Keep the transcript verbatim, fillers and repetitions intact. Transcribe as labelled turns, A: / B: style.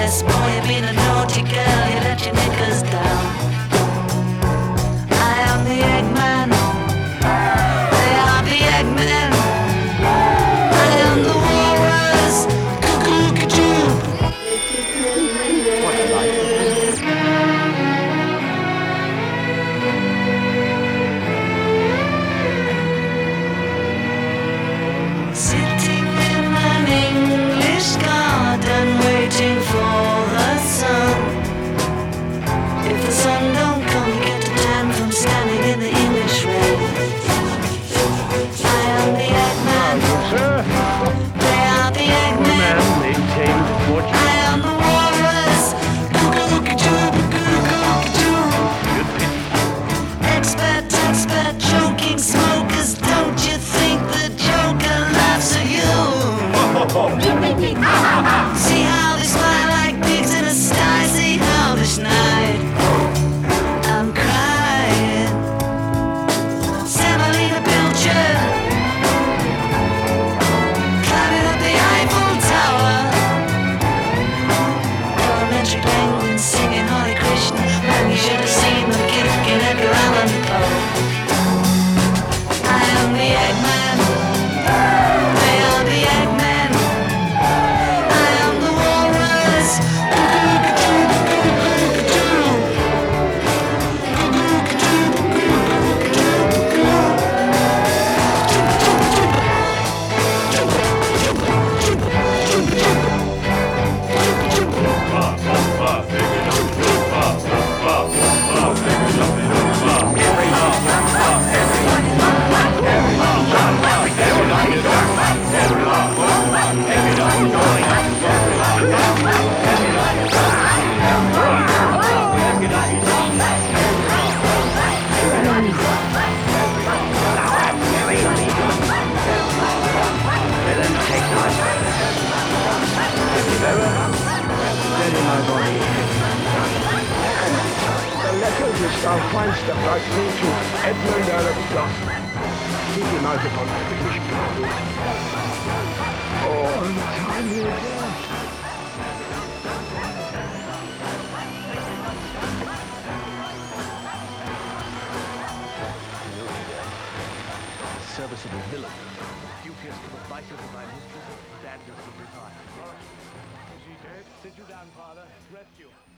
A: yes, boy, you've been a naughty girl, you let your knickers down. I am the Eggman, they are the Eggmen. I am the walrus, cuckoo-cuckoo. Sitting in an English garden, waiting for the sun. If the sun don't come, you get a tan from standing in the English rain. I am the Eggman, they are the Eggmen. I am the walrus, cuckoo-cuckoo, cuckoo-cuckoo. Expert, expert, choking smokers, don't you think the Joker laughs at you? See how they smile like pigs in a sty, see how this night I'm crying. Semolina Pilcher, climbing up the Eiffel Tower. Elementary penguins singing Hare Krishna, man, you should have seen them kicking Edgar Allan Poe. I am the Eggman, they are the Eggmen. I am the walrus,
B: Our feinster bleibt nie zu. Edmund Alexander. Keep your microphone. Oh, I'm tiny again.
C: Serviceable villain. Duteous to the vices of my mistress, badness of his heart. Is he dead? Sit you down, father. Rest you.